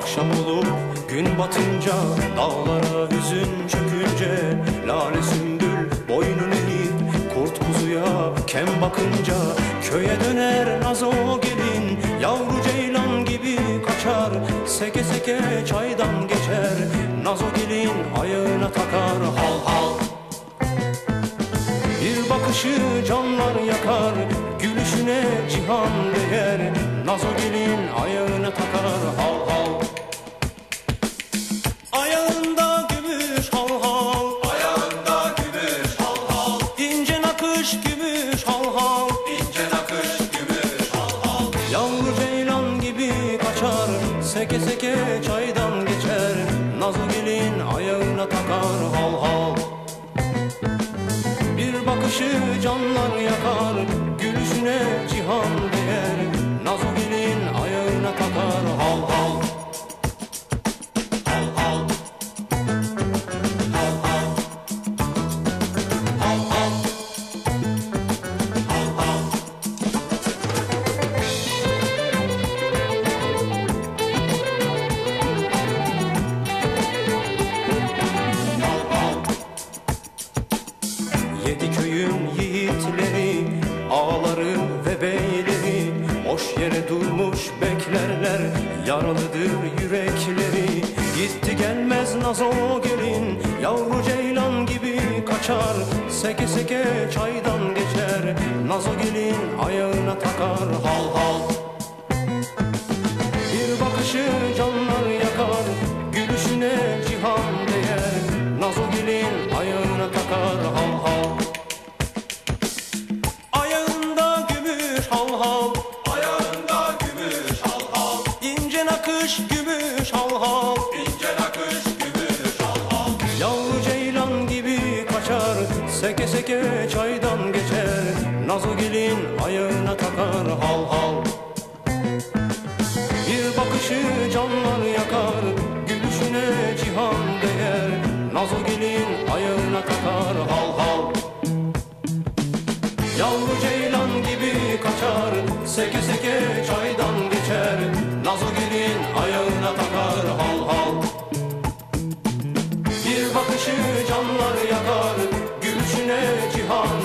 Akşam olup gün batınca, dağlara hüzün çökünce, lale sümbül boynunu eğip kurt kuzuya kem bakınca, köye döner nazo gelin, yavru ceylan gibi kaçar, seke seke çaydan geçer, nazo gelin ayağına takar hal hal. Bir bakışı canlar yakar, gülüşüne cihan değer, nazo gelin ayağına takar hal hal. Ayağında gümüş hal hal, Ayağında gümüş hal hal, ince nakış gümüş hal hal, ince nakış gümüş hal hal. yavru ceylan gibi kaçar, seke seke çaydan geçer, nazo gelin ayağına takar hal hal. Bir bakışı canlar yakar, gülüşüne cihan değer, nazo gelin ayağına takar hal hal. Hal hal, hal hal, hal hal, hal hal. Yedi köyün yiğitleri, ağaları ve beyleri, boş yere durmuş beklerler, yaralıdır yürekleri. Gitti gelmez nazo gelin, yavru ceylan gibi kaçar, seke seke çaydan geçer, nazo gelin ayağına takar hal hal. Bir bakışı canlar yakar, gülüşüne cihan değer, nazo gelin ayağına takar hal hal. Ayağında gümüş hal hal, Ayağında gümüş hal hal, ince nakış gümüş hal hal, ince nakış gümüş hal hal. yavru ceylan gibi kaçar, seke seke çaydan geçer, nazo gelin ayağına takar hal hal. Bir bakışı canlar yakar, gülüşüne cihan değer, nazo gelin ayağına takar hal hal. Yavru ceylan gibi kaçar, seke seke çaydan geçer, nazo gelin ayağına takar hal hal. Bir bakışı canlar yakar, gülüşüne cihan